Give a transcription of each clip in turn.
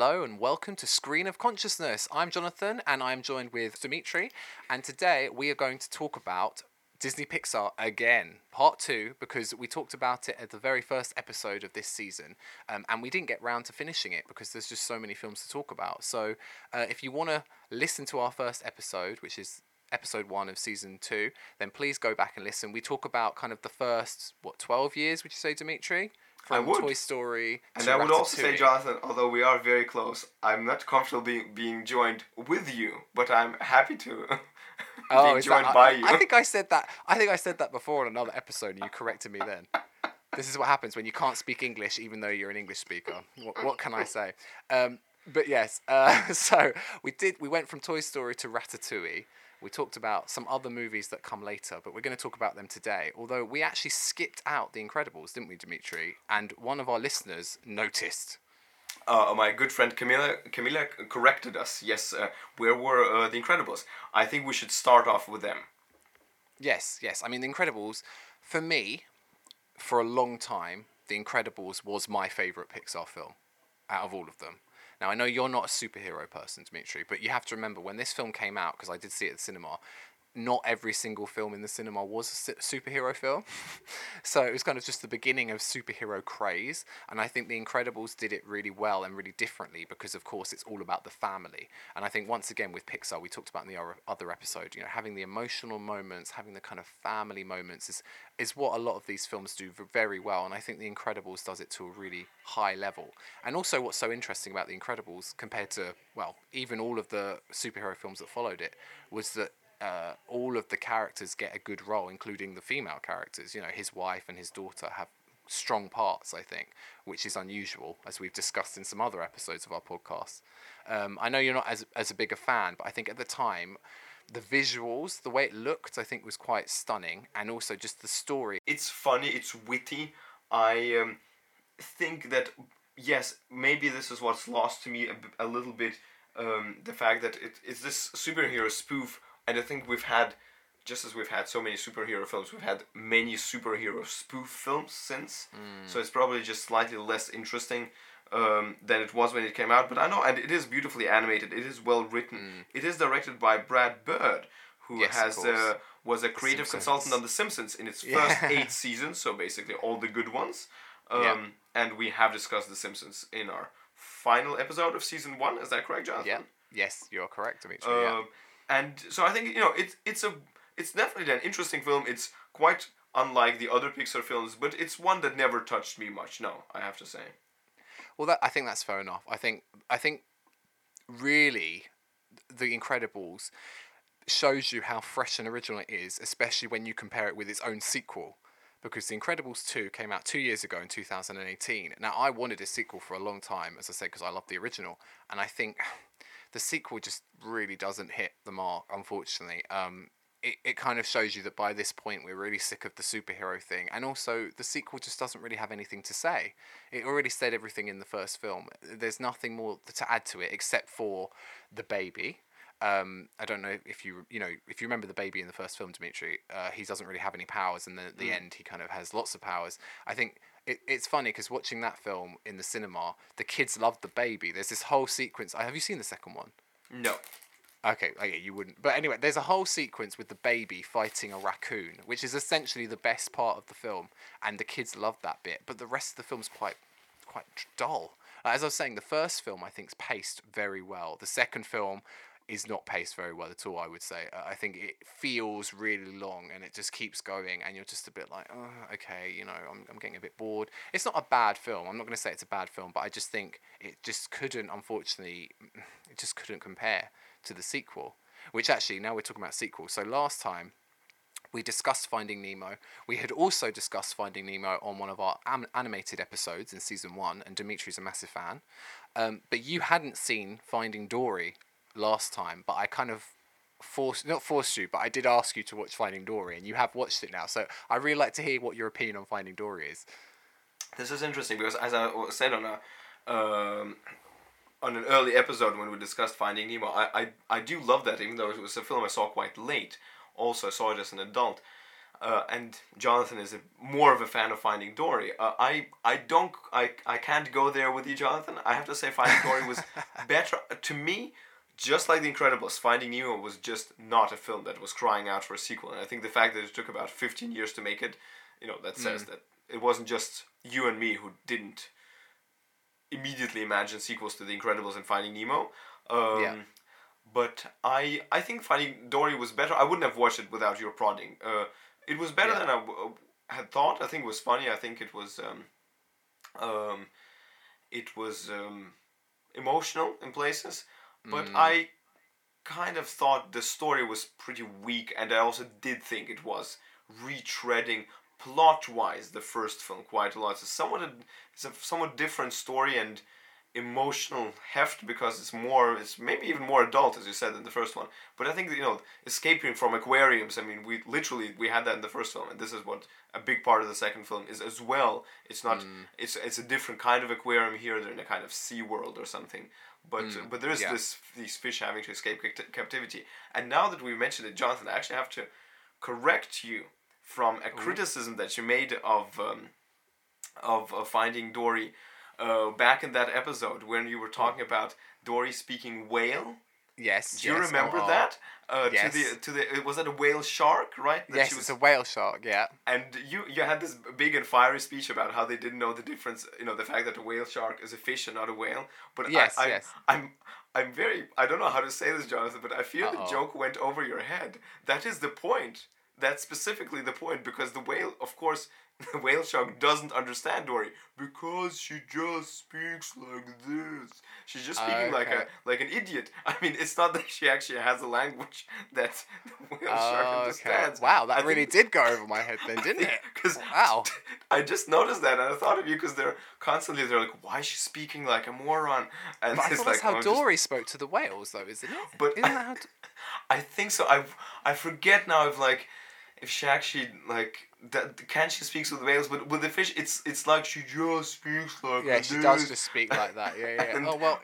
Hello and welcome to Screen of Consciousness. I'm Jonathan and I'm joined with Dimitri, and today we are going to talk about Disney Pixar again, part 2, because we talked about it at the very first episode of this season, and we didn't get round to finishing it because there's just so many films to talk about. So if you want to listen to our first episode, which is episode 1 of season 2, then please go back and listen. We talk about kind of the first, 12 years, would you say, Dimitri? From Toy Story and to I would Ratatouille. also say, Jonathan, although we are very close, I'm not comfortable being joined with you, but I'm happy to be joined by you. I think I said that. I think I said that before on another episode, and you corrected me then. This is what happens when you can't speak English, even though you're an English speaker. What can I say? But yes, so we went from Toy Story to Ratatouille. We talked about some other movies that come later, but we're going to talk about them today. Although we actually skipped out The Incredibles, didn't we, Dimitri? And one of our listeners noticed. My good friend Camilla corrected us. Yes, where were The Incredibles? I think we should start off with them. Yes. I mean, The Incredibles, for me, for a long time, The Incredibles was my favourite Pixar film out of all of them. Now, I know you're not a superhero person, Dimitri, but you have to remember when this film came out, because I did see it at the cinema, not every single film in the cinema was a superhero film. So it was kind of just the beginning of superhero craze. And I think The Incredibles did it really well and really differently because, of course, it's all about the family. And I think, once again, with Pixar, we talked about in the other episode, having the emotional moments, having the kind of family moments is what a lot of these films do very well. And I think The Incredibles does it to a really high level. And also what's so interesting about The Incredibles compared to, even all of the superhero films that followed it, was that all of the characters get a good role, including the female characters. His wife and his daughter have strong parts, I think, which is unusual, as we've discussed in some other episodes of our podcast. I know you're not as a big a fan, but I think at the time, the visuals, the way it looked, I think was quite stunning, and also just the story. It's funny, it's witty. I think that, yes, maybe this is what's lost to me a little bit, the fact that it's this superhero spoof. And I think we've had, just as we've had so many superhero films, we've had many superhero spoof films since. So it's probably just slightly less interesting than it was when it came out. But I know, and it is beautifully animated. It is well written. It is directed by Brad Bird, who was a creative consultant on The Simpsons in its first 8 seasons. So basically all the good ones. And we have discussed The Simpsons in our final episode of season 1. Is that correct, Jonathan? Yeah. Yes, you're correct, Dimitri. And so I think it's definitely an interesting film. It's quite unlike the other Pixar films, but it's one that never touched me much. No, I have to say. Well, I think that's fair enough. I think really, The Incredibles shows you how fresh and original it is, especially when you compare it with its own sequel. Because The Incredibles 2 came out 2 years ago in 2018. Now, I wanted a sequel for a long time, as I said, because I love the original, and I think the sequel just really doesn't hit the mark, unfortunately. It kind of shows you that by this point we're really sick of the superhero thing, and also the sequel just doesn't really have anything to say. It already said everything in the first film. There's nothing more to add to it except for the baby. I don't know if you remember the baby in the first film, Dimitri. He doesn't really have any powers, and then at the end he kind of has lots of powers. I think it's funny because watching that film in the cinema, the kids loved the baby. There's this whole sequence. Have you seen the second one? No. Okay, you wouldn't. But anyway, there's a whole sequence with the baby fighting a raccoon, which is essentially the best part of the film, and the kids loved that bit. But the rest of the film's quite dull. As I was saying, the first film I think is paced very well. The second film is not paced very well at all, I would say. I think it feels really long and it just keeps going, and you're just a bit like, oh, okay, I'm getting a bit bored. It's not a bad film. I'm not going to say it's a bad film, but I just think it just couldn't, unfortunately, compare to the sequel. Which actually, now we're talking about sequels. So last time we discussed Finding Nemo. We had also discussed Finding Nemo on one of our animated episodes in season 1, and Dimitri's a massive fan. But you hadn't seen Finding Dory last time, but I kind of not forced you, but I did ask you to watch Finding Dory, and you have watched it now. So I really like to hear what your opinion on Finding Dory is. This is interesting because, as I said on an early episode when we discussed Finding Nemo, I do love that, even though it was a film I saw quite late. Also, I saw it as an adult. and Jonathan is more of a fan of Finding Dory. I can't go there with you, Jonathan. I have to say Finding Dory was better to me. Just like The Incredibles, Finding Nemo was just not a film that was crying out for a sequel. And I think the fact that it took about 15 years to make it, that says that it wasn't just you and me who didn't immediately imagine sequels to The Incredibles and Finding Nemo. But I think Finding Dory was better. I wouldn't have watched it without your prodding. It was better than I had thought. I think it was funny. I think it was emotional in places. But I kind of thought the story was pretty weak, and I also did think it was retreading plot-wise the first film quite a lot. It's a somewhat different story and emotional heft because it's maybe even more adult, as you said, than the first one. But I think escaping from aquariums, I mean, we had that in the first film, and this is what a big part of the second film is as well. It's not it's a different kind of aquarium here. They're in a kind of sea world or something. But there is these fish having to escape captivity. And now that we mentioned it, Jonathan, I actually have to correct you from a criticism that you made of Finding Dory back in that episode when you were talking about Dory speaking whale. Yes. Do you remember that? Yes. Was that a whale shark, right? Yes, it's a whale shark. Yeah. And you had this big and fiery speech about how they didn't know the difference. The fact that a whale shark is a fish and not a whale. But yes. I'm very. I don't know how to say this, Jonathan, but I feel the joke went over your head. That is the point. That's specifically the point, because the whale, of course, the whale shark doesn't understand Dory because she just speaks like this. She's just speaking like an idiot. I mean, it's not that she actually has a language that the whale shark understands. Wow, that really did go over my head then, didn't it? Wow. I just noticed that, and I thought of you because they're like, why is she speaking like a moron? And but I thought that's how Dory spoke to the whales, though, isn't it? But isn't that how? I think so. I forget now if she actually can she speaks with whales, but with the fish it's like she just speaks like she does just speak like that. Yeah. Oh well,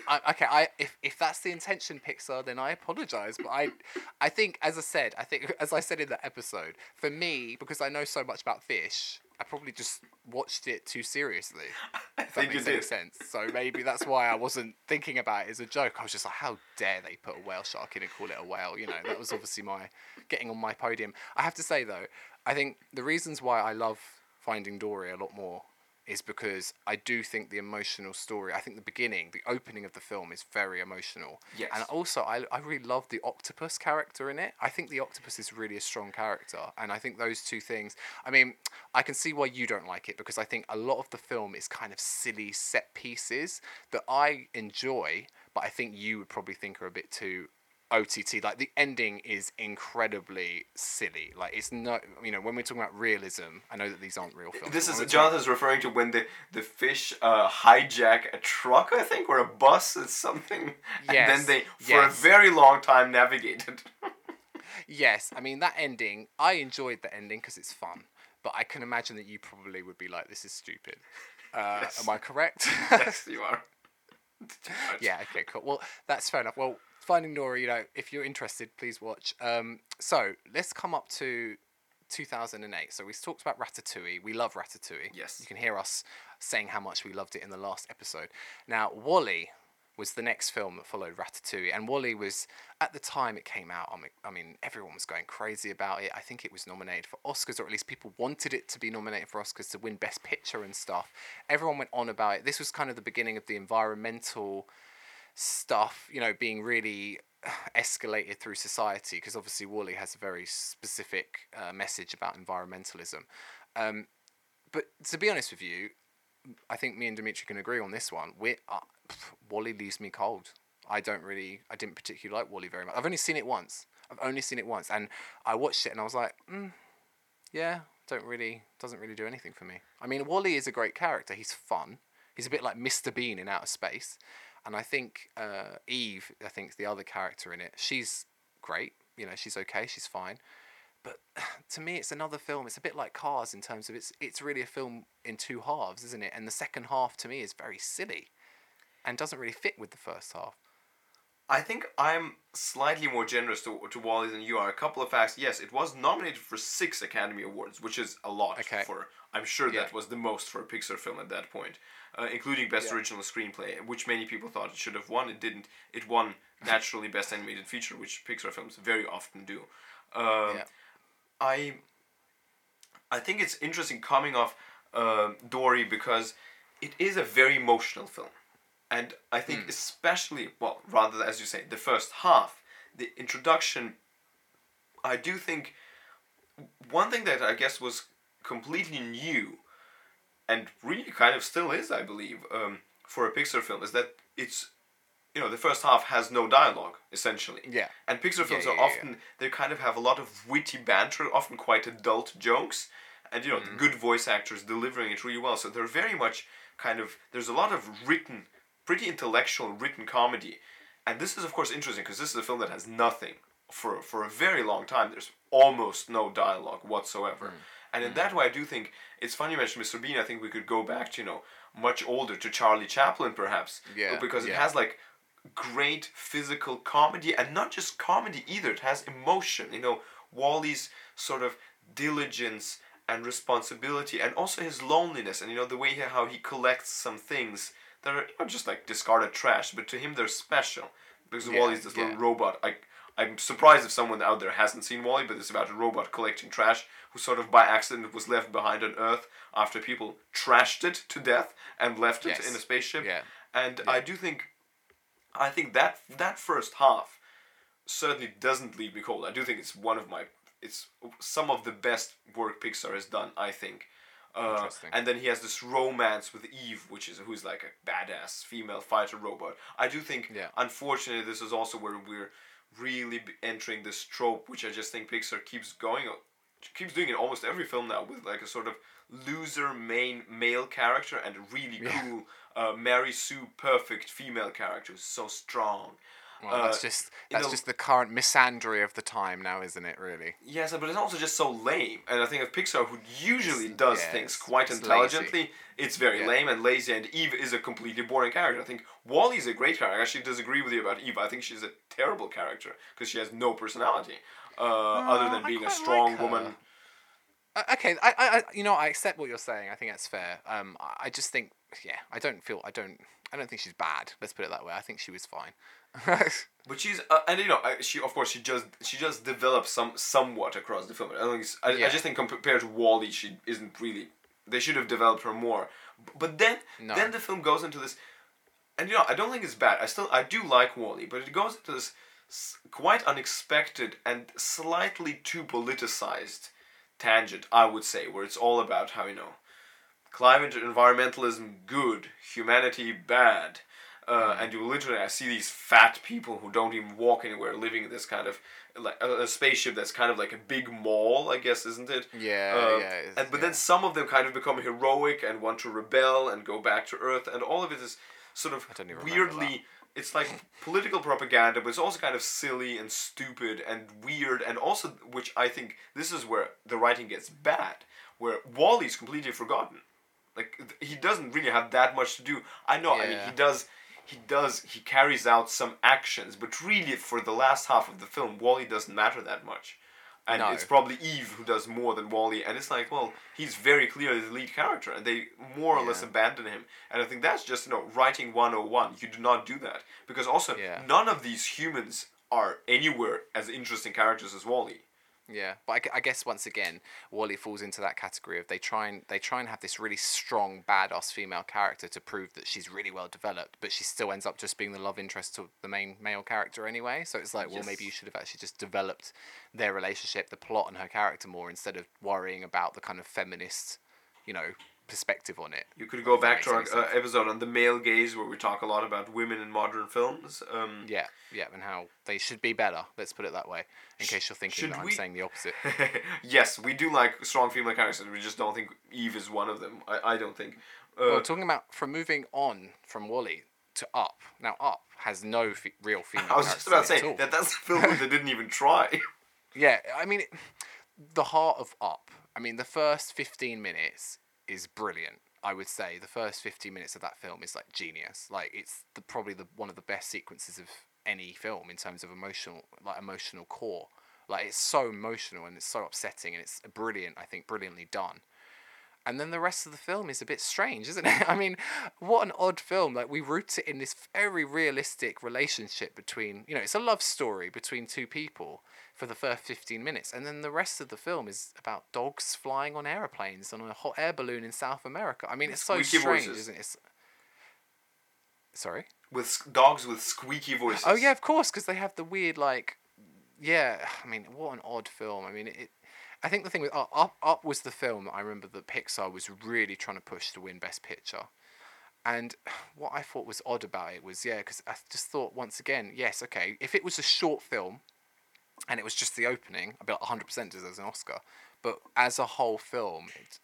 if that's the intention, Pixar, then I apologize. But I think as I said in that episode, for me, because I know so much about fish, I probably just watched it too seriously. I think that makes sense. So maybe that's why I wasn't thinking about it as a joke. I was just like, how dare they put a whale shark in and call it a whale? That was obviously my getting on my podium. I have to say though, I think the reasons why I love Finding Dory a lot more is because I do think the emotional story, I think the opening of the film is very emotional. Yes. And also, I really love the octopus character in it. I think the octopus is really a strong character. And I think those two things, I mean, I can see why you don't like it, because I think a lot of the film is kind of silly set pieces that I enjoy, but I think you would probably think are a bit too OTT. Like, the ending is incredibly silly. Like, it's not, when we're talking about realism, I know that these aren't real films. This is, Jonathan's referring to when the fish hijack a truck, I think, or a bus or something. Yes. And then they, for a very long time, navigated. Yes. I mean, that ending, I enjoyed the ending because it's fun. But I can imagine that you probably would be like, this is stupid. Yes. Am I correct? Yes, you are. Yeah, okay, cool. Well, that's fair enough. Well, Finding Dory, if you're interested, please watch. So let's come up to 2008. So we talked about Ratatouille. We love Ratatouille. Yes. You can hear us saying how much we loved it in the last episode. Now, WALL-E was the next film that followed Ratatouille. And WALL-E was, at the time it came out, I mean, everyone was going crazy about it. I think it was nominated for Oscars, or at least people wanted it to be nominated for Oscars to win Best Picture and stuff. Everyone went on about it. This was kind of the beginning of the environmental stuff, being really escalated through society, because obviously WALL-E has a very specific message about environmentalism. But to be honest with you, I think me and Dimitri can agree on this one. WALL-E leaves me cold. I didn't particularly like WALL-E very much. I've only seen it once, and I watched it and I was like, doesn't really do anything for me. I mean, WALL-E is a great character. He's fun. He's a bit like Mr. Bean in outer space. And I think Eve, I think, is the other character in it. She's great. She's okay. She's fine. But to me, it's another film. It's a bit like Cars in terms of it's really a film in two halves, isn't it? And the second half, to me, is very silly and doesn't really fit with the first half. I think I'm slightly more generous to Wally than you are. A couple of facts. Yes, it was nominated for 6 Academy Awards, which is a lot Okay. for. I'm sure Yeah. that was the most for a Pixar film at that point, including Best Yeah. Original Screenplay, which many people thought it should have won. It didn't. It won naturally Best Animated Feature, which Pixar films very often do. Yeah. I I think it's interesting coming off Dory because it is a very emotional film. And I think especially, well, rather as you say, the first half, the introduction, I do think one thing that I guess was completely new and really kind of still is, I believe, for a Pixar film is that it's, the first half has no dialogue, essentially. Yeah. And Pixar films yeah, are yeah, often, they kind of have a lot of witty banter, often quite adult jokes, and, the good voice actors delivering it really well. So they're very much kind of, there's a lot of written, pretty intellectual written comedy. And this is, of course, interesting because this is a film that has nothing for a very long time. There's almost no dialogue whatsoever. And in that way, I do think, it's funny you mentioned Mr. Bean. I think we could go back to, much older, to Charlie Chaplin, perhaps. Yeah, Because it yeah. has, like, great physical comedy, and not just comedy either. It has emotion. Wally's sort of diligence and responsibility, and also his loneliness, and the way how he collects some things that are just like discarded trash, but to him they're special because Yeah, Wally's this little yeah. robot. I'm surprised if someone out there hasn't seen Wally, but it's about a robot collecting trash who sort of by accident was left behind on Earth after people trashed it to death and left it Yes. in a spaceship. Yeah. And Yeah. I think that first half certainly doesn't leave me cold. I do think it's some of the best work Pixar has done, I think. Interesting. And then he has this romance with Eve, who's like a badass female fighter robot. I do think, Yeah. unfortunately, this is also where we're really entering this trope, which I just think Pixar keeps doing in almost every film now, with like a sort of loser main male character and a really cool Mary Sue perfect female character who's so strong. Well, that's just the current misandry of the time now, isn't it? Really. Yes, but it's also just so lame. And I think of Pixar, who usually does things quite it's intelligently, lazy. it's very lame and lazy, and Eve is a completely boring character. I think Wally's a great character. I actually disagree with you about Eve. I think she's a terrible character because she has no personality other than I being a quite strong like her. woman. Okay, I accept what you're saying. I think that's fair. I just think, I don't think she's bad. Let's put it that way. I think she was fine. But she's and she just develops somewhat across the film. I just think compared to Wally, she isn't really. They should have developed her more. But then the film goes into this, and I don't think it's bad. I do like Wally, but it goes into this quite unexpected and slightly too politicized tangent, I would say, where it's all about how climate environmentalism good, humanity bad. And you literally, I see these fat people who don't even walk anywhere, living in this kind of like a spaceship that's kind of like a big mall, I guess, isn't it? But then some of them kind of become heroic and want to rebel and go back to Earth, and all of it is sort of weirdly. It's like political propaganda, but it's also kind of silly and stupid and weird, and also, which I think this is where the writing gets bad, where Wally's completely forgotten. Like he doesn't really have that much to do. I know. I mean, he carries out some actions, but really for the last half of the film, Wally doesn't matter that much. And it's probably Eve who does more than Wally, and it's like, well, he's very clearly the lead character, and they more or less abandon him. And I think that's just, writing 101. You do not do that. Because also, none of these humans are anywhere as interesting characters as Wally. Yeah, but I guess once again, Wally falls into that category of they try and have this really strong badass female character to prove that she's really well developed, but she still ends up just being the love interest to the main male character anyway. So it's like, well, maybe you should have actually just developed their relationship, the plot, and her character more instead of worrying about the kind of feminist, perspective on it. You could go back to our episode on the male gaze where we talk a lot about women in modern films. And how they should be better. Let's put it that way. In case you're thinking that I'm saying the opposite. Yes, we do like strong female characters. We just don't think Eve is one of them. I don't think. Well, talking about moving on from Wally to Up. Now, Up has no real female characters. I was just about to say that's a film that they didn't even try. Yeah, I mean, the heart of Up. I mean, the first 15 minutes is brilliant. I would say the first 15 minutes of that film is like genius. Like it's probably one of the best sequences of any film in terms of emotional core. Like, it's so emotional and it's so upsetting, and it's brilliant. I think brilliantly done. And then the rest of the film is a bit strange, isn't it? I mean, what an odd film. Like, we root it in this very realistic relationship between, it's a love story between two people for the first 15 minutes. And then the rest of the film is about dogs flying on aeroplanes on a hot air balloon in South America. I mean, it's so Squeaky strange, voices. isn't it? Sorry? With dogs with squeaky voices. Oh, yeah, of course, because they have the weird, like, yeah, I mean, what an odd film. I mean, I think the thing with Up was the film that I remember that Pixar was really trying to push to win Best Picture. And what I thought was odd about it was, because I just thought, once again, yes, okay, if it was a short film and it was just the opening, I'd be like 100% deserves an Oscar. But as a whole film,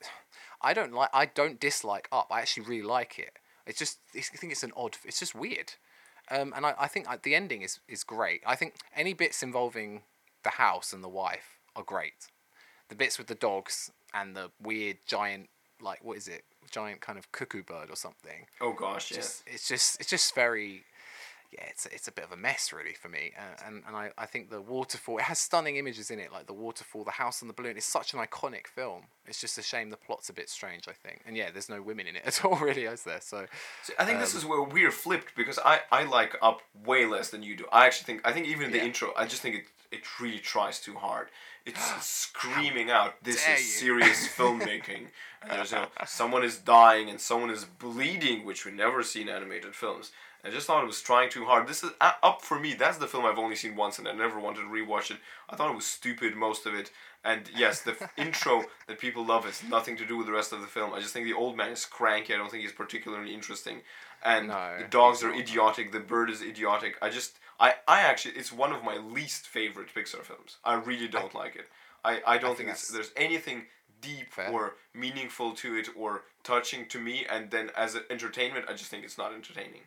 I don't dislike Up. I actually really like it. It's just, I think it's just weird. And I think the ending is great. I think any bits involving the house and the wife are great. The bits with the dogs and the weird giant, like, what is it? Giant kind of cuckoo bird or something. Oh gosh, yes. It's just very, it's a bit of a mess really for me. And I think the waterfall, it has stunning images in it, like the waterfall, the house on the balloon. It's such an iconic film. It's just a shame the plot's a bit strange, I think. And yeah, there's no women in it at all really, is there? So I think this is where we're flipped, because I like Up way less than you do. I think even in the intro, I just think it really tries too hard. It's screaming out, "This is serious filmmaking." And there's someone is dying and someone is bleeding, which we never see in animated films. I just thought it was trying too hard. This is Up for me. That's the film I've only seen once, and I never wanted to rewatch it. I thought it was stupid, most of it. And yes, the intro that people love has nothing to do with the rest of the film. I just think the old man is cranky. I don't think he's particularly interesting. And the dogs are idiotic. The bird is idiotic. I actually, it's one of my least favorite Pixar films. I really don't like it. I don't think there's anything deep or meaningful to it or touching to me. And then as an entertainment, I just think it's not entertaining.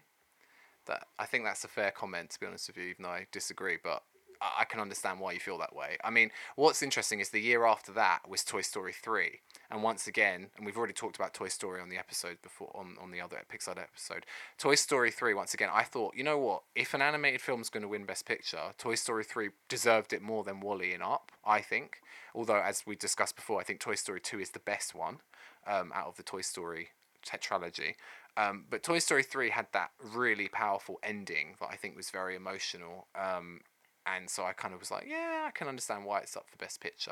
I think that's a fair comment, to be honest with you, even though I disagree, but I can understand why you feel that way. I mean, what's interesting is the year after that was Toy Story 3. And once again, and we've already talked about Toy Story on the episode before, on the other Pixar episode, Toy Story 3, once again, I thought, you know what, if an animated film's going to win Best Picture, Toy Story 3 deserved it more than WALL-E and Up, I think. Although, as we discussed before, I think Toy Story 2 is the best one out of the Toy Story tetralogy. But Toy Story 3 had that really powerful ending that I think was very emotional. And so I kind of was like, yeah, I can understand why it's up for Best Picture.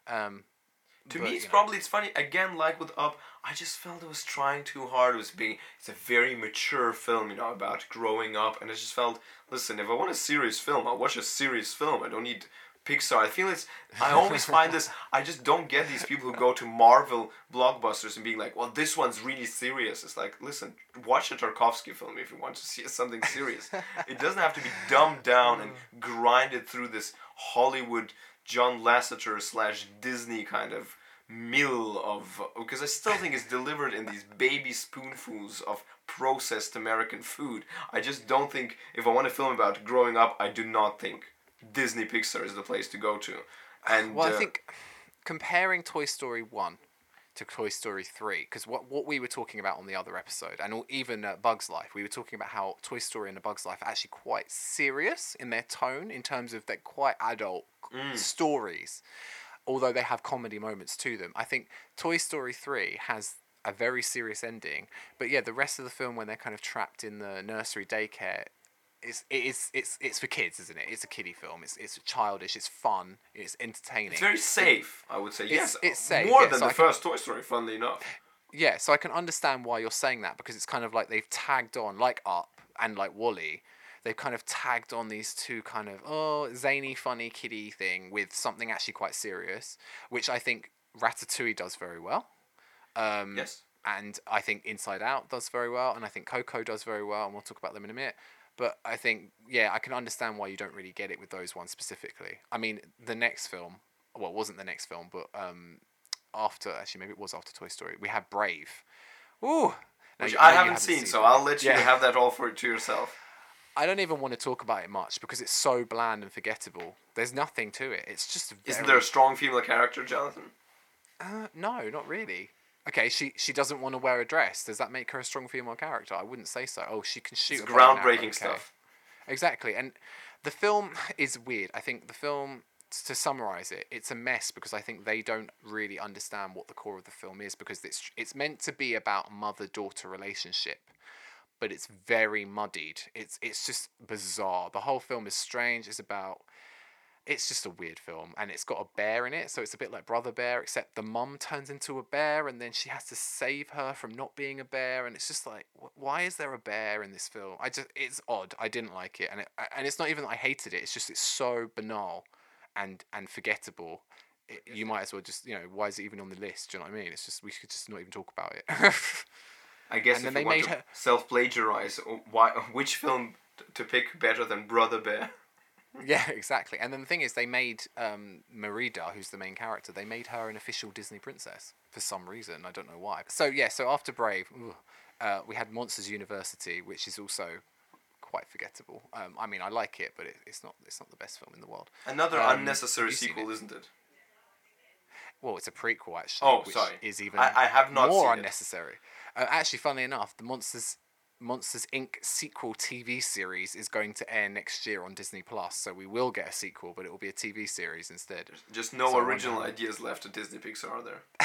To me, it's funny, again, like with Up, I just felt it was trying too hard. It's a very mature film, about growing up. And I just felt, listen, if I want a serious film, I'll watch a serious film. I don't need Pixar. I always find this, I just don't get these people who go to Marvel blockbusters and being like, well, this one's really serious. It's like, listen, watch a Tarkovsky film if you want to see something serious. It doesn't have to be dumbed down and grinded through this Hollywood John Lasseter / Disney kind of mill of, because I still think it's delivered in these baby spoonfuls of processed American food. I just don't think, if I want a film about growing up, I do not think Disney Pixar is the place to go to. And I think comparing Toy Story 1 to Toy Story 3, because what we were talking about on the other episode, and even Bug's Life, we were talking about how Toy Story and A Bug's Life are actually quite serious in their tone, in terms of they're quite adult stories, although they have comedy moments to them. I think Toy Story 3 has a very serious ending, but yeah, the rest of the film, when they're kind of trapped in the nursery daycare, it's for kids, isn't it? It's a kiddie film. It's childish. It's fun. It's entertaining. It's very safe, I would say. Yes, it's safe. More than the first Toy Story, funnily enough. Yeah, so I can understand why you're saying that, because it's kind of like they've tagged on, like Up and like WALL-E, they've kind of tagged on these two kind of zany, funny, kiddie thing with something actually quite serious, which I think Ratatouille does very well. Yes. And I think Inside Out does very well, and I think Coco does very well, and we'll talk about them in a minute. But I think, I can understand why you don't really get it with those ones specifically. I mean, the next film, well, it wasn't the next film, but maybe it was after Toy Story, we had Brave. Ooh! Which I haven't seen, so I'll let you have that all to yourself. I don't even want to talk about it much because it's so bland and forgettable. There's nothing to it. It's just Isn't there a strong female character, Jonathan? No, not really. Okay, she doesn't want to wear a dress. Does that make her a strong female character? I wouldn't say so. Oh, she can shoot. It's groundbreaking stuff. Exactly. And the film is weird. I think the film, to summarize it, it's a mess because I think they don't really understand what the core of the film is, because it's meant to be about mother-daughter relationship, but it's very muddied. It's just bizarre. The whole film is strange. It's just a weird film, and it's got a bear in it, so it's a bit like Brother Bear, except the mum turns into a bear, and then she has to save her from not being a bear, and it's just like, why is there a bear in this film? It's odd. I didn't like it, and it's not even that I hated it. It's just it's so banal, and forgettable. You might as well just, why is it even on the list? Do you know what I mean? It's just we should just not even talk about it. I guess And if then you they want made to her. self-plagiarize, which film to pick better than Brother Bear? Yeah, exactly. And then the thing is, they made Merida, who's the main character, they made her an official Disney princess for some reason. I don't know why. So yeah, so after Brave, we had Monsters University, which is also quite forgettable. I mean, I like it, but it's not the best film in the world. Another Have unnecessary you seen it? sequel, isn't it? Well, it's a prequel actually, Oh, which sorry. is even I have not more seen it. unnecessary. Actually, funnily enough, the Monsters Inc. sequel TV series is going to air next year on Disney Plus, so we will get a sequel, but it will be a TV series instead. Just no So I original wonder ideas left at Disney Pixar, are there?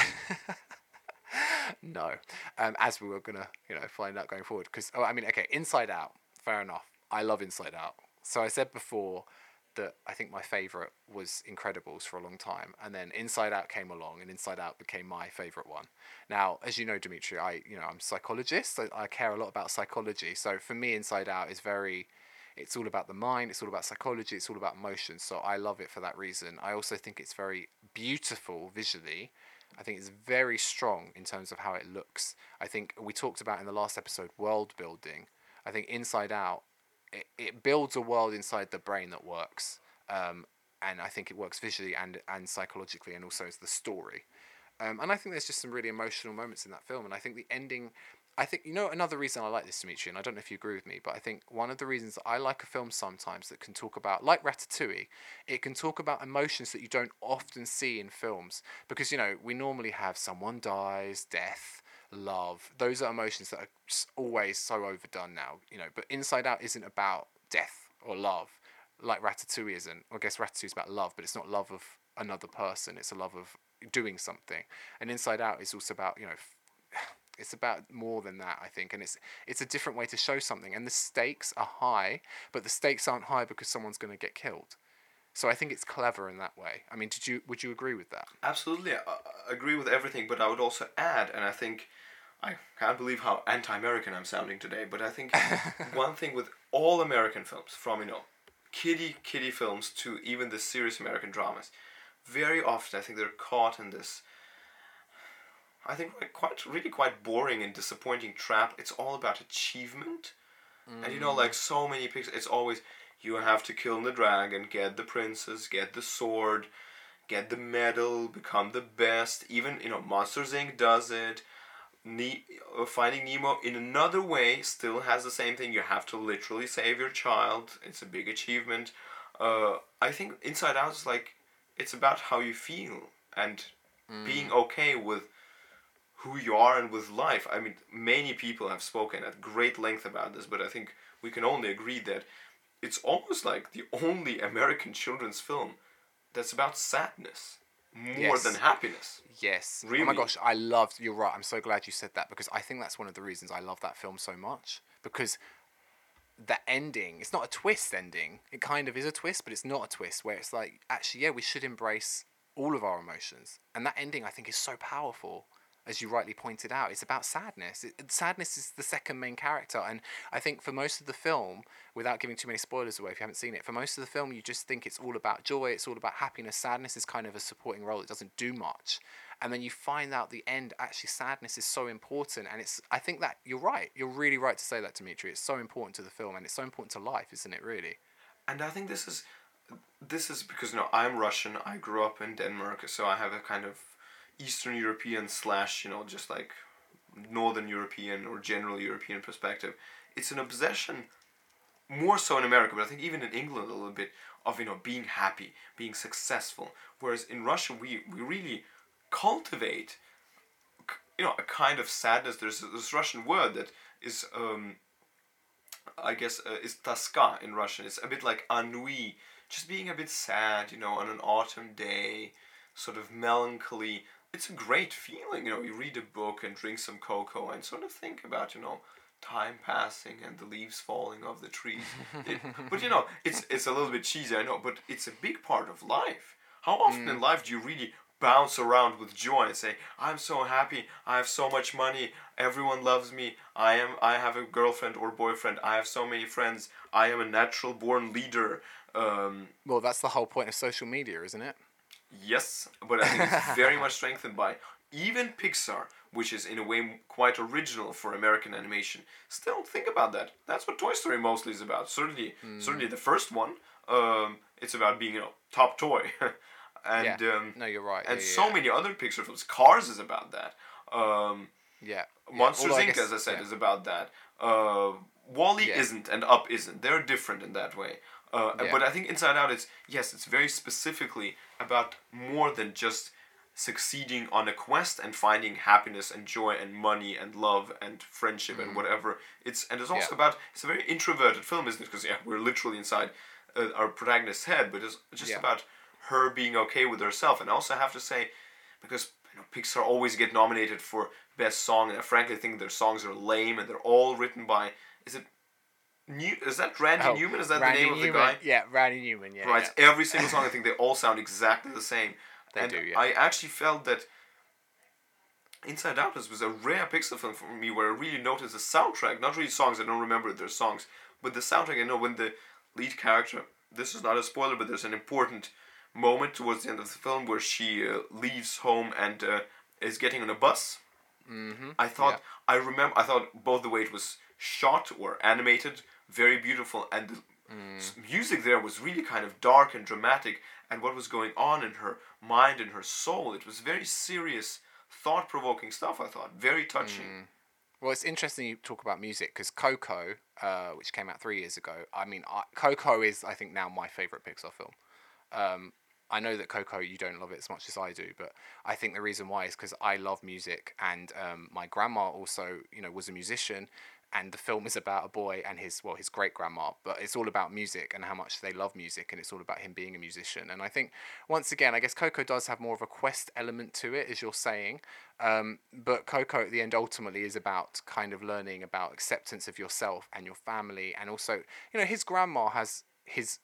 No, as we were gonna, find out going forward. Because I mean, okay, Inside Out, fair enough. I love Inside Out. So I said before that I think my favorite was Incredibles for a long time, and then Inside Out came along, and Inside Out became my favorite one. Now, as you know, Dimitri, I'm a psychologist. So I care a lot about psychology. So for me, Inside Out is it's all about the mind. It's all about psychology. It's all about emotion. So I love it for that reason. I also think it's very beautiful visually. I think it's very strong in terms of how it looks. I think we talked about in the last episode world building. I think Inside Out, it builds a world inside the brain that works. And I think it works visually and psychologically, and also as the story. And I think there's just some really emotional moments in that film. And I think the ending, another reason I like this, Dimitri, and I don't know if you agree with me, but I think one of the reasons I like a film sometimes that can talk about, like Ratatouille, it can talk about emotions that you don't often see in films. Because, we normally have someone dies, death, love. Those are emotions that are always so overdone now, but Inside Out isn't about death or love like Ratatouille isn't. I guess Ratatouille is about love, but it's not love of another person. It's a love of doing something. And Inside Out is also about it's about more than that, I think, and it's a different way to show something. And the stakes are high, but the stakes aren't high because someone's going to get killed. So I think it's clever in that way. I mean, would you agree with that? Absolutely, I agree with everything, but I would also add, and I think I can't believe how anti-American I'm sounding today, but I think one thing with all American films, from kiddie films to even the serious American dramas, very often I think they're caught in this, I think, quite boring and disappointing trap. It's all about achievement. And like so many pictures, it's always, you have to kill the dragon, get the princess, get the sword, get the medal, become the best. Even, Monsters Inc. does it. Finding Nemo in another way still has the same thing. You have to literally save your child. It's a big achievement. I think Inside Out is like, it's about how you feel and being okay with who you are and with life. I mean, many people have spoken at great length about this, but I think we can only agree that it's almost like the only American children's film that's about sadness more than happiness. Yes. Really? Oh my gosh, you're right. I'm so glad you said that, because I think that's one of the reasons I love that film so much. Because the ending, it's not a twist ending. It kind of is a twist, but it's not a twist, where it's like, actually, yeah, we should embrace all of our emotions. And that ending, I think, is so powerful. As you rightly pointed out, it's about sadness. Sadness is the second main character, and I think for most of the film, without giving too many spoilers away if you haven't seen it, for most of the film you just think it's all about joy, it's all about happiness. Sadness is kind of a supporting role, it doesn't do much. And then you find out the end, actually sadness is so important, and I think that you're right. You're really right to say that, Dimitri. It's so important to the film, and it's so important to life, isn't it, really? And I think this is because, I'm Russian, I grew up in Denmark, so I have a kind of Eastern European / just like Northern European or general European perspective. It's an obsession, more so in America, but I think even in England a little bit, of being happy, being successful. Whereas in Russia we really cultivate a kind of sadness. There's this Russian word that is I guess, is toska in Russian. It's a bit like ennui, just being a bit sad, on an autumn day, sort of melancholy. It's a great feeling, you read a book and drink some cocoa and sort of think about, time passing and the leaves falling off the trees. But it's a little bit cheesy, I know, but it's a big part of life. How often in life do you really bounce around with joy and say, I'm so happy, I have so much money, everyone loves me, I have a girlfriend or boyfriend, I have so many friends, I am a natural born leader. Well, that's the whole point of social media, isn't it? Yes, but I think it's very much strengthened by even Pixar, which is in a way quite original for American animation. Still, think about that. That's what Toy Story mostly is about. Certainly the first one. It's about being top toy, and no, you're right. And so many other Pixar films. Cars is about that. Yeah. Monsters Although Inc., as I said, is about that. Wall-E isn't, and Up isn't. They're different in that way. But I think Inside Out, it's very specifically about more than just succeeding on a quest and finding happiness and joy and money and love and friendship and whatever. It's also about, it's a very introverted film, isn't it? Because we're literally inside our protagonist's head, but it's just about her being okay with herself. And I also have to say, because Pixar always get nominated for best song, and I frankly think their songs are lame, and they're all written by, is that Randy Newman? Is that Randy the name Newman. of the guy? Yeah, Randy Newman. Yeah, Writes every single song. I think they all sound exactly the same. They do. Yeah. I actually felt that Inside Out was a rare Pixar film for me, where I really noticed the soundtrack. Not really songs. I don't remember their songs, but the soundtrack. I know when the lead character. This is not a spoiler, but there's an important moment towards the end of the film where she leaves home and is getting on a bus. Mm-hmm. I thought both the way it was shot or animated, very beautiful, and the music there was really kind of dark and dramatic, and what was going on in her mind and her soul. It was very serious, thought-provoking stuff, I thought. Very touching. Well, it's interesting you talk about music, because Coco, which came out 3 years ago, Coco is, I think, now my favourite Pixar film. I know that Coco, you don't love it as much as I do, but I think the reason why is because I love music, and my grandma also, was a musician, and the film is about a boy and his great grandma, but it's all about music and how much they love music, and it's all about him being a musician. And I think, once again, I guess Coco does have more of a quest element to it, as you're saying, but Coco at the end ultimately is about kind of learning about acceptance of yourself and your family, and also, his grandma has his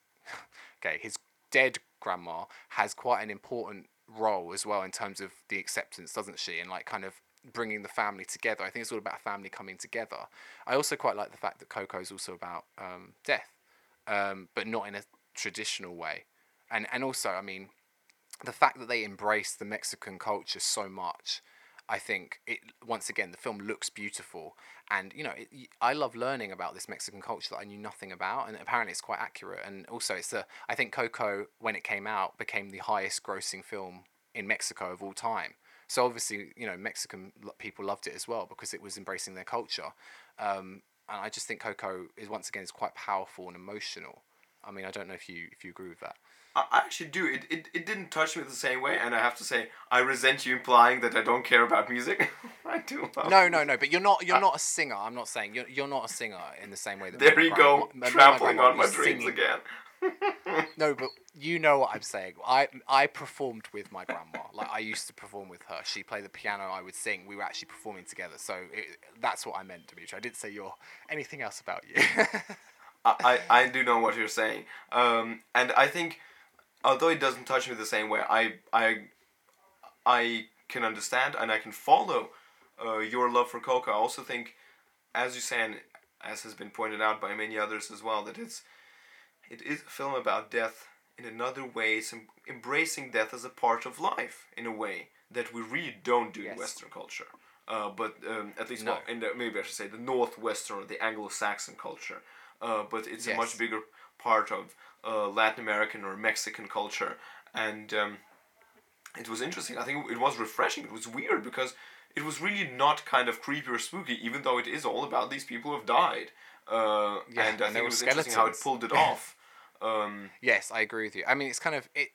dead grandma has quite an important role as well in terms of the acceptance, doesn't she? And like kind of bringing the family together. I think it's all about family coming together. I also quite like the fact that Coco is also about death, but not in a traditional way. And also, I mean, the fact that they embrace the Mexican culture so much, I think it, once again, the film looks beautiful, and I love learning about this Mexican culture that I knew nothing about, and apparently it's quite accurate. And also, I think Coco, when it came out, became the highest grossing film in Mexico of all time. So obviously, Mexican people loved it as well because it was embracing their culture, and I just think Coco is once again quite powerful and emotional. I mean, I don't know if you agree with that. I actually do. It didn't touch me the same way, and I have to say, I resent you implying that I don't care about music. I do. No. But you're not a singer. I'm not saying you're not a singer in the same way that. There you go, trampling on my dreams again. No, but you know what I'm saying. I performed with my grandma. Like, I used to perform with her. She played the piano, I would sing. We were actually performing together. So that's what I meant, Dimitri. I didn't say anything else about you. I do know what you're saying. And I think, although it doesn't touch me the same way, I can understand and I can follow your love for Coco. I also think, as you say, and as has been pointed out by many others as well, that it is a film about death in another way. It's embracing death as a part of life in a way that we really don't do in Western culture. But at least, maybe I should say the Northwestern or the Anglo-Saxon culture. But it's a much bigger part of Latin American or Mexican culture. And it was interesting. I think it was refreshing. It was weird because it was really not kind of creepy or spooky, even though it is all about these people who have died. And I think it was interesting how it pulled it off. Yes, I agree with you. I mean, it's kind of it.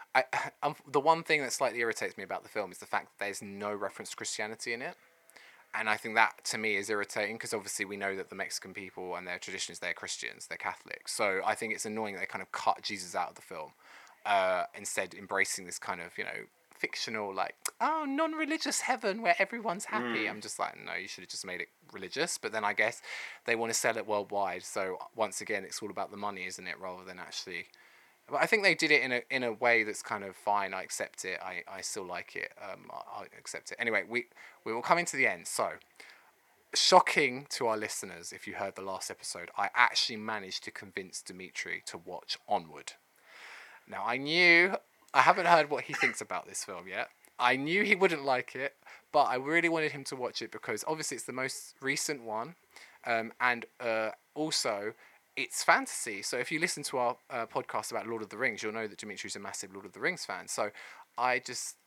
The one thing that slightly irritates me about the film is the fact that there's no reference to Christianity in it, And I think that to me is irritating because obviously we know that the Mexican people and their traditions, they're Christians, they're Catholics. So I think it's annoying that they kind of cut Jesus out of the film, instead embracing this kind of, fictional, like, oh, non-religious heaven where everyone's happy. I'm just like, no, you should have just made it religious. But then I guess they want to sell it worldwide. So once again, it's all about the money, isn't it, rather than actually... But I think they did it in a way that's kind of fine. I accept it. I still like it. I accept it. Anyway, we will come into the end. So, shocking to our listeners, if you heard the last episode, I actually managed to convince Dimitri to watch Onward. Now, I haven't heard what he thinks about this film yet. I knew he wouldn't like it, but I really wanted him to watch it because obviously it's the most recent one, and also it's fantasy. So if you listen to our podcast about Lord of the Rings, you'll know that Dimitri's a massive Lord of the Rings fan. So I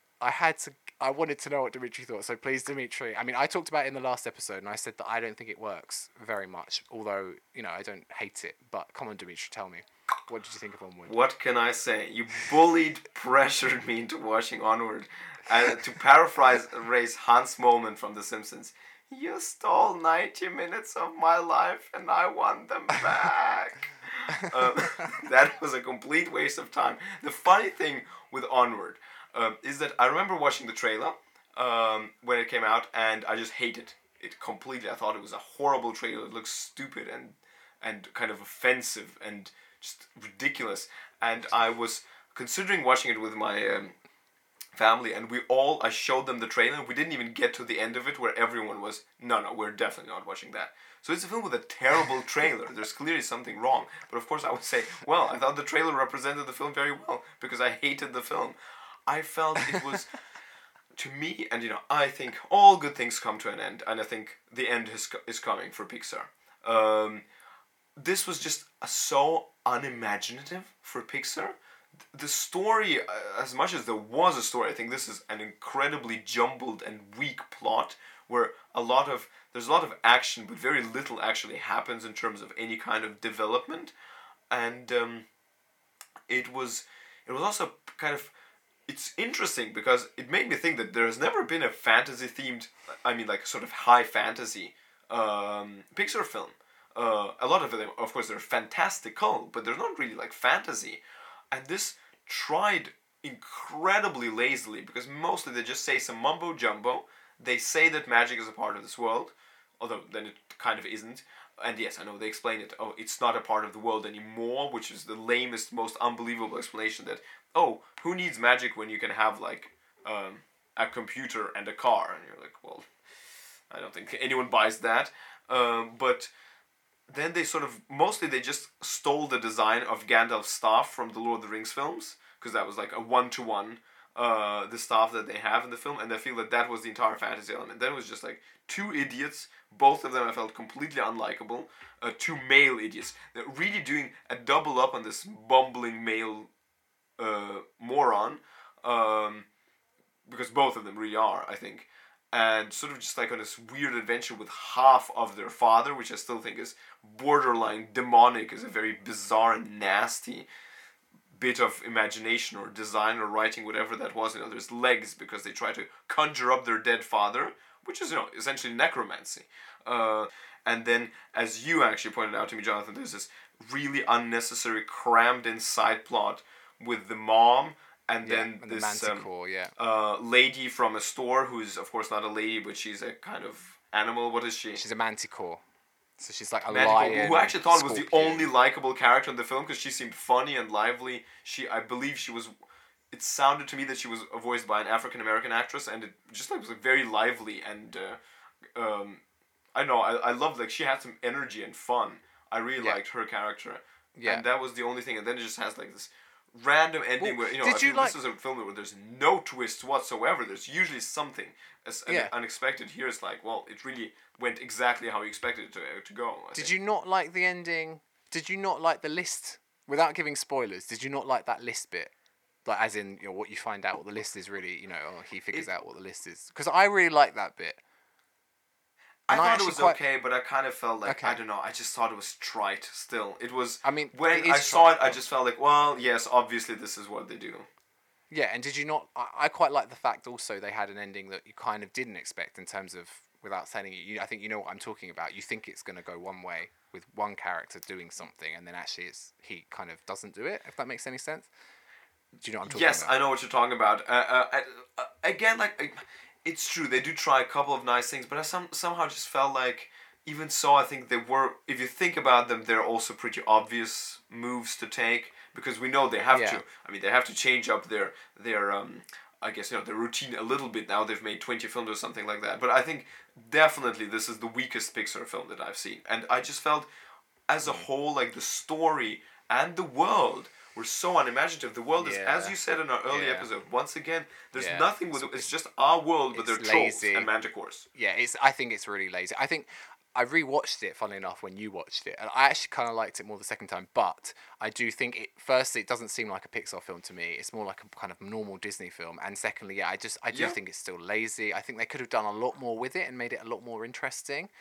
wanted to know what Dimitri thought. So please, Dimitri. I mean, I talked about it in the last episode, and I said that I don't think it works very much. Although, I don't hate it. But come on, Dimitri, tell me. What did you think of Onward? What can I say? You bullied, pressured me into watching Onward. And to paraphrase Hans' moment from The Simpsons, you stole 90 minutes of my life and I want them back. That was a complete waste of time. The funny thing with Onward is that I remember watching the trailer when it came out and I just hated it completely. I thought it was a horrible trailer. It looked stupid and kind of offensive and just ridiculous. And I was considering watching it with my family, and I showed them the trailer, and we didn't even get to the end of it where everyone was, no, we're definitely not watching that. So it's a film with a terrible trailer. There's clearly something wrong. But of course I would say, well, I thought the trailer represented the film very well because I hated the film. I felt it was, to me, and I think all good things come to an end, and I think the end is coming for Pixar. This was just so unimaginative for Pixar. The story, as much as there was a story, I think this is an incredibly jumbled and weak plot where there's a lot of action, but very little actually happens in terms of any kind of development. And it was also kind of, it's interesting because it made me think that there has never been a fantasy-themed, like sort of high fantasy Pixar film. A lot of them, of course, they're fantastical, but they're not really like fantasy. And this tried incredibly lazily because mostly they just say some mumbo jumbo. They say that magic is a part of this world, although then it kind of isn't. And yes, I know they explain it. Oh, it's not a part of the world anymore, which is the lamest, most unbelievable explanation that, oh, who needs magic when you can have like a computer and a car? And you're like, well, I don't think anyone buys that. But then they they just stole the design of Gandalf's staff from the Lord of the Rings films, because that was like a one-to-one, the staff that they have in the film, and I feel that was the entire fantasy element. Then it was just like two idiots, both of them I felt completely unlikable, two male idiots, really doing a double up on this bumbling male moron, because both of them really are, I think. And sort of just like on this weird adventure with half of their father, which I still think is borderline demonic, is a very bizarre and nasty bit of imagination or design or writing, whatever that was. There's legs because they try to conjure up their dead father, which is, essentially necromancy. And then, as you actually pointed out to me, Jonathan, there's this really unnecessary, crammed in side plot with the mom. And then this Manticore, lady from a store who's, of course, not a lady, but she's a kind of animal. What is she? She's a manticore. So she's like a Manticore, lion. who I actually thought scorpion. was the only likable character in the film because she seemed funny and lively. I believe she was... It sounded to me that she was voiced by an African-American actress, and it just was very lively. And I know, I loved, she had some energy and fun. I really liked her character. Yeah. And that was the only thing. And then it just has this random ending where this is a film where there's no twists whatsoever. There's usually something unexpected. Here it's like, well, it really went exactly how you expected it to go. Did you not like the ending? Did you not like the list? Without giving spoilers, did you not like that list bit? Like, as in, what you find out what the list is really, he figures out what the list is. Because I really like that bit. I thought it was okay, but I kind of felt like, I don't know, I just thought it was trite still. It was, when I saw it, I just felt like, well, yes, obviously this is what they do. Yeah, and did you not, I quite like the fact also they had an ending that you kind of didn't expect in terms of without saying it. I think you know what I'm talking about. You think it's going to go one way with one character doing something, and then actually he kind of doesn't do it. If that makes any sense. Do you know what I'm talking Yes, about? I know what you're talking about. Again, it's true they do try a couple of nice things, but I somehow just felt like even so, I think they were. If you think about them, they're also pretty obvious moves to take because we know they have Yeah. to. I mean, they have to change up their I guess their routine a little bit now. They've made 20 films or something like that. But I think definitely this is the weakest Pixar film that I've seen, and I just felt as a whole like the story and the world were so unimaginative. The world is, as Yeah. you said in our early Yeah. episode, once again, there's Yeah. nothing with it. It's just our world, but they're It's trolls lazy. and manticores. Yeah, I think it's really lazy. I think I rewatched it, funnily enough, when you watched it, and I actually kind of liked it more the second time. But I do think firstly, it doesn't seem like a Pixar film to me. It's more like a kind of normal Disney film. And secondly, yeah, I do Yeah. think it's still lazy. I think they could have done a lot more with it and made it a lot more interesting.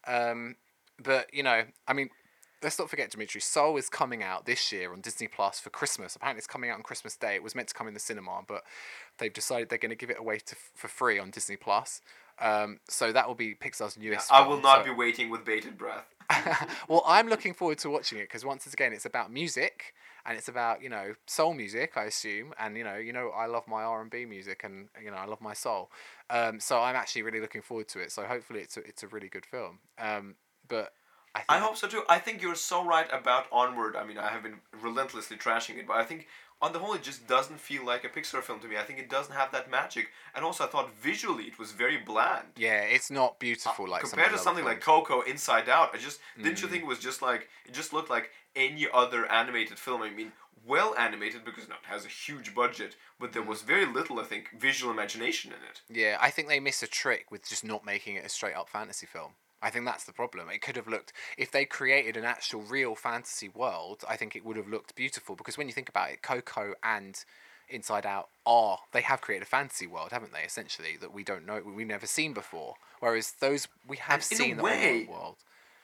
But I mean, let's not forget, Dimitri. Soul is coming out this year on Disney Plus for Christmas. Apparently, it's coming out on Christmas Day. It was meant to come in the cinema, but they've decided they're going to give it away for free on Disney Plus. So that will be Pixar's newest I film. will not be waiting with bated breath. Well, I'm looking forward to watching it because once again, it's about music and it's about soul music, I assume, and I love my R&B music and I love my soul. So I'm actually really looking forward to it. So hopefully, it's a really good film. But I hope so too. I think you're so right about Onward. I mean, I have been relentlessly trashing it, but I think on the whole, it just doesn't feel like a Pixar film to me. I think it doesn't have that magic, and also I thought visually it was very bland. yeah, it's not beautiful like Compared to something like Coco, Inside Out. Didn't you think it was just like it just looked like any other animated film? I mean, well animated because it has a huge budget, but there was very little, I think, visual imagination in it. Yeah, I think they miss a trick with just not making it a straight up fantasy film. I think that's the problem. It could have looked, if they created an actual real fantasy world, I think it would have looked beautiful. Because when you think about it, Coco and Inside Out they have created a fantasy world, haven't they? Essentially, that we don't know, we've never seen before. Whereas those we have And in a seen the way- whole world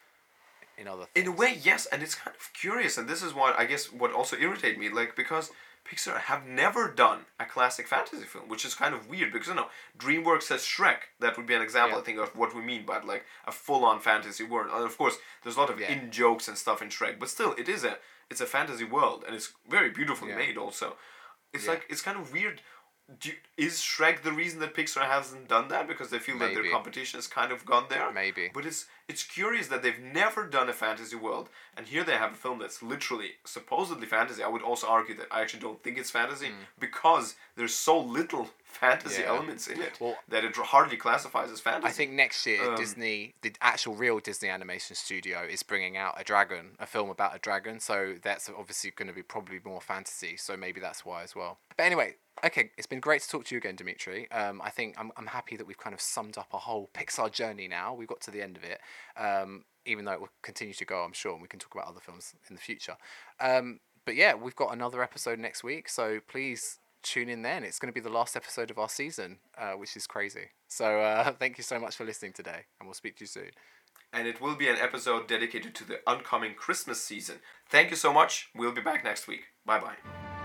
in other In things. a way, yes, and it's kind of curious, and this is what I guess what also irritated me, like because Pixar have never done a classic fantasy film, which is kind of weird because DreamWorks has Shrek. That would be an example, Yeah. I think, of what we mean by like a full-on fantasy world. And of course, there's a lot of in jokes and stuff in Shrek, but still, it's a fantasy world, and it's very beautifully Yeah. made. Also, it's Yeah. like it's kind of weird. Is Shrek the reason that Pixar hasn't done that because they feel that their Maybe. competition has kind of gone there? Maybe. But it's curious that they've never done a fantasy world, and here they have a film that's literally supposedly fantasy. I would also argue that I actually don't think it's fantasy because there's so little fantasy Yeah. elements in it Well, that it hardly classifies as fantasy. I think next year Disney, the actual real Disney animation studio, is bringing out a film about a dragon. So that's obviously going to be probably more fantasy. So maybe that's why as well. But anyway, okay, it's been great to talk to you again, Dimitri. I think I'm happy that we've kind of summed up a whole Pixar journey now. We've got to the end of it. Even though it will continue to go, I'm sure, and we can talk about other films in the future. But yeah, we've got another episode next week. So please tune in then. It's going to be the last episode of our season, which is crazy. So thank you so much for listening today, and we'll speak to you soon. And it will be an episode dedicated to the oncoming Christmas season. Thank you so much. We'll be back next week. Bye bye.